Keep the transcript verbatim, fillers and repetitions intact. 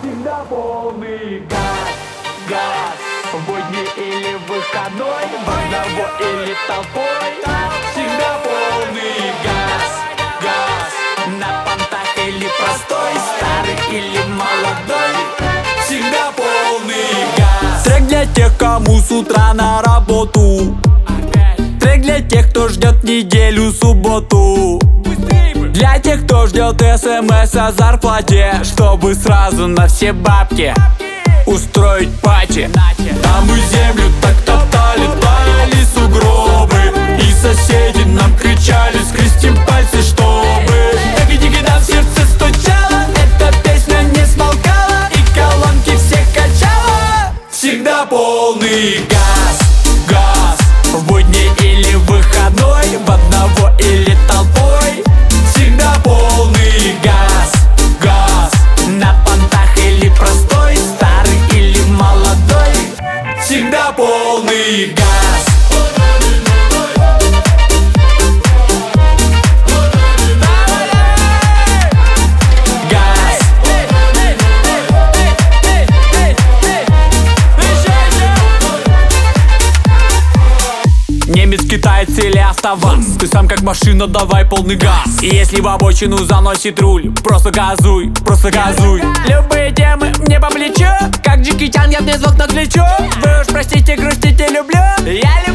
Всегда полный газ, газ. В будни или выходной, в одного или толпой. Всегда полный газ, газ. На понтах или простой, старый или молодой. Всегда полный газ. Трек для тех, кому с утра на работу. Трек для тех, кто ждет неделю, субботу. Для тех, кто ждет смс о зарплате, чтобы сразу на все бабки устроить пати. А мы землю так топтали, таяли сугробы, и соседи нам кричали: скрестим пальцы, чтобы таки-таки-да в сердце стучало. Эта песня не смолкала и колонки всех качала. Всегда полный газ, газ. В будни или выходной, в одного или толпой. Всегда полный газ, газ. На понтах или простой, старый или молодой. Всегда полный газ. Немец, китаец или автоваз, ты сам как машина, давай полный газ. И если в обочину заносит руль, просто газуй, просто газуй. Любые темы мне по плечу, как Джеки Чан, я вне звук на плечо. Вы уж простите, грустите, люблю. Я люблю.